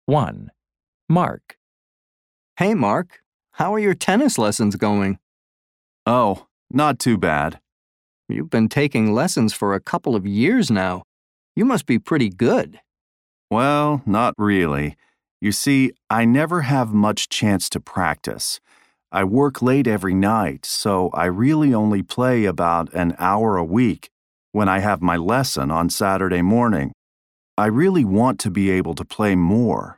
1. Mark. Hey, Mark. How are your tennis lessons going? Oh, not too bad. You've been taking lessons for a couple of years now. You must be pretty good. Well, not really. You see, I never have much chance to practice. I work late every night, so I really only play about an hour a week when I have my lesson on Saturday morning. I really want to be able to play more.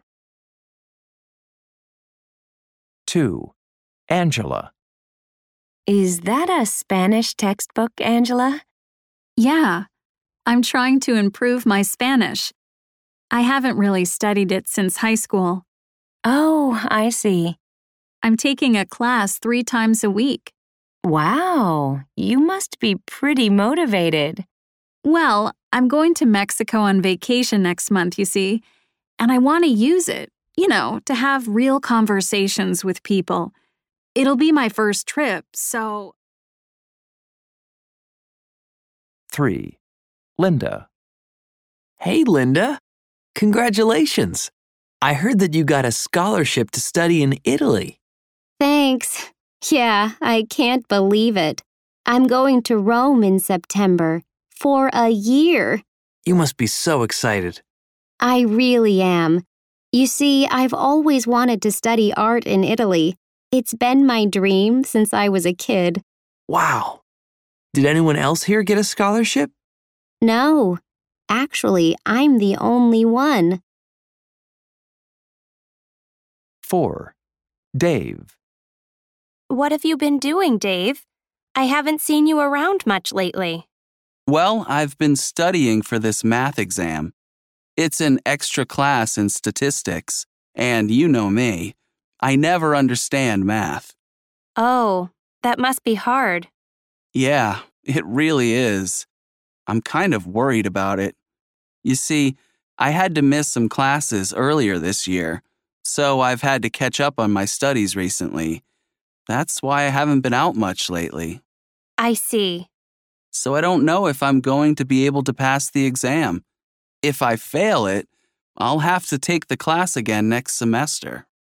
2. Angela. Is that a Spanish textbook, Angela? Yeah, I'm trying to improve my Spanish. I haven't really studied it since high school. Oh, I see. I'm taking a class 3 times a week. Wow, you must be pretty motivated. Well, I'm going to Mexico on vacation next month, you see, and I want to use it, to have real conversations with people. It'll be my first trip, so... 3. Linda. Hey, Linda. Congratulations. I heard that you got a scholarship to study in Italy. Thanks. Yeah, I can't believe it. I'm going to Rome in September. For a year. You must be so excited. I really am. You see, I've always wanted to study art in Italy. It's been my dream since I was a kid. Wow. Did anyone else here get a scholarship? No. Actually, I'm the only one. 4. Dave. What have you been doing, Dave? I haven't seen you around much lately. Well, I've been studying for this math exam. It's an extra class in statistics, and you know me. I never understand math. Oh, that must be hard. Yeah, it really is. I'm kind of worried about it. You see, I had to miss some classes earlier this year, so I've had to catch up on my studies recently. That's why I haven't been out much lately. I see. So I don't know if I'm going to be able to pass the exam. If I fail it, I'll have to take the class again next semester.